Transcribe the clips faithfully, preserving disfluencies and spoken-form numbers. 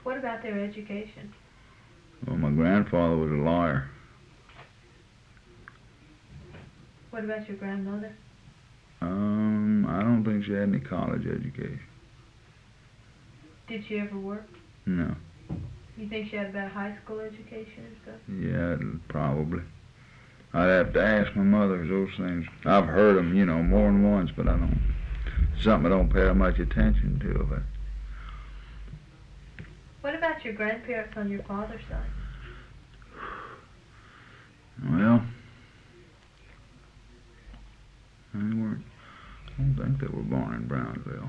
What about their education? Well, my grandfather was a lawyer. What about your grandmother? Um, I don't think she had any college education. Did she ever work? No. You think she had about a high school education and stuff? Yeah, probably. I'd have to ask my mother those things. I've heard them, you know, more than once, but I don't. Something I don't pay that much attention to. But what about your grandparents on your father's side? Well, they weren't. I don't think they were born in Brownsville.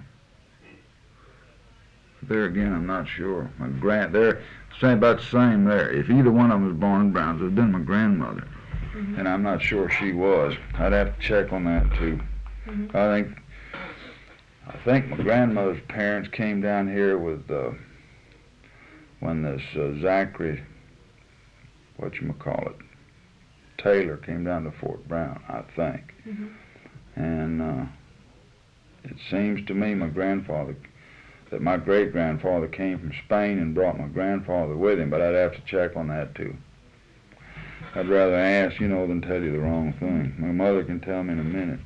There again, I'm not sure. My grand, they're same about the same there. If either one of them was born in Brownsville, then my grandmother, mm-hmm. and I'm not sure she was. I'd have to check on that too. Mm-hmm. I think, I think my grandmother's parents came down here with uh, when this uh, Zachary, what you call it, Taylor came down to Fort Brown, I think, mm-hmm. and uh, it seems to me my grandfather. that my great-grandfather came from Spain and brought my grandfather with him, but I'd have to check on that too. I'd rather ask, you know, than tell you the wrong thing. My mother can tell me in a minute.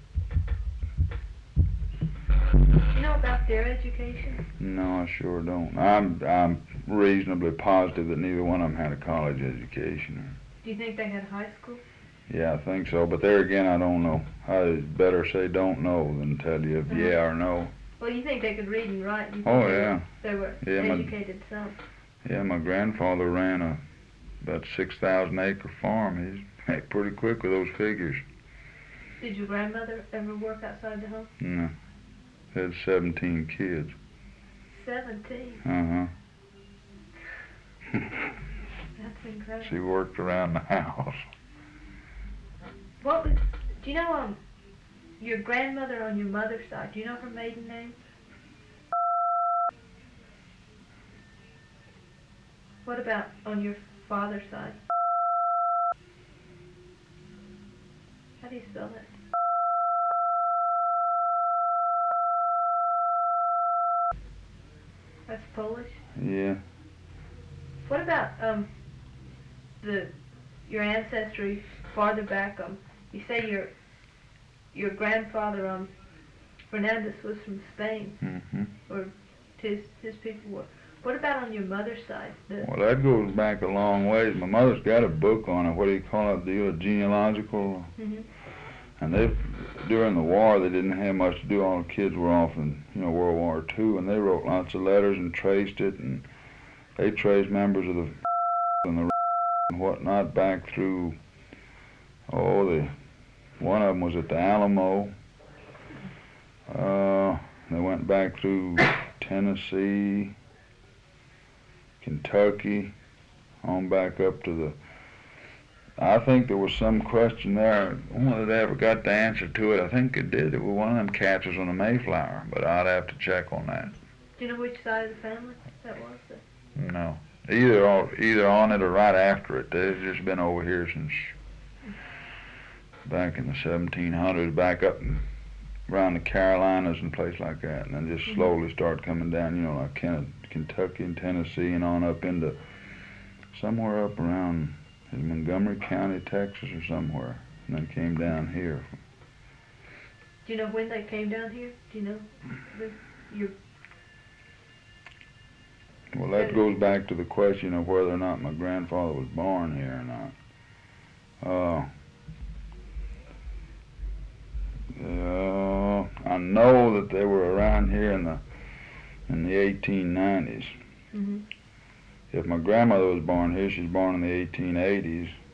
You know about their education? No, I sure don't. I'm I'm reasonably positive that neither one of them had a college education. Do you think they had high school? Yeah, I think so, but there again, I don't know. I'd better say don't know than tell you if uh-huh. yeah or no. Well, you think they could read and write? You think Oh, they yeah. Were, they were yeah, educated my, some? Yeah, my grandfather ran a about six thousand acre farm. He's hey, pretty quick with those figures. Did your grandmother ever work outside the home? No. Had seventeen kids. seventeen? Uh-huh. That's incredible. She worked around the house. What was, do you know, um, your grandmother on your mother's side, do you know her maiden name? What about on your father's side? How do you spell that? That's Polish? Yeah. What about um the your ancestry farther back? Um, you say your your grandfather um Fernandez was from Spain, Mm-hmm. or his his people were. What about on your mother's side? The Well, that goes back a long ways. My mother's got a book on it. What do you call it? The genealogical. mm-hmm. And they, during the war, they didn't have much to do. All the kids were off in, you know, World War Two, and they wrote lots of letters and traced it, and they traced members of the and the and whatnot back through. Oh, the one of them was at the Alamo. Uh, they went back through Tennessee, Kentucky, on back up to the. I think there was some question there. Whether they ever got the answer to it, I think it did. It was one of them cats was on the Mayflower, but I'd have to check on that. Do you know which side of the family that was? The No, either on, either on it or right after it. They've just been over here since back in the seventeen hundreds, back up and around the Carolinas and places like that, and then just mm-hmm. slowly start coming down, you know, like Ken- Kentucky and Tennessee and on up into somewhere up around in Montgomery County, Texas or somewhere, and then came down here. Do you know when they came down here? Do you know the, your... Well, that goes back to the question of whether or not my grandfather was born here or not. Uh, uh, I know that they were around here in the in the eighteen nineties. Mm-hmm. If my grandmother was born here, she was born in the eighteen eighties.